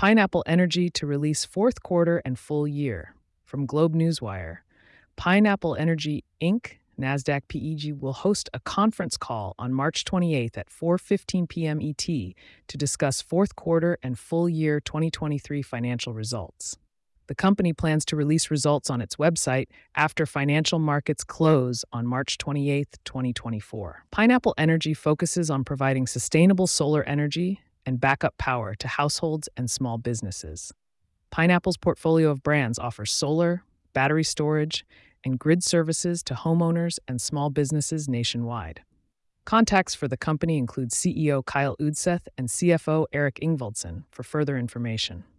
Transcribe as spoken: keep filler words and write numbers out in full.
Pineapple Energy to release fourth quarter and full year. From Globe Newswire, Pineapple Energy Incorporated, NASDAQ P E G, will host a conference call on March twenty-eighth at four fifteen p.m. E T to discuss fourth quarter and full year twenty twenty-three financial results. The company plans to release results on its website after financial markets close on March twenty-eighth, twenty twenty-four. Pineapple Energy focuses on providing sustainable solar energy and backup power to households and small businesses. Pineapple's portfolio of brands offers solar, battery storage, and grid services to homeowners and small businesses nationwide. Contacts for the company include C E O Kyle Udseth and C F O Eric Ingvaldson for further information.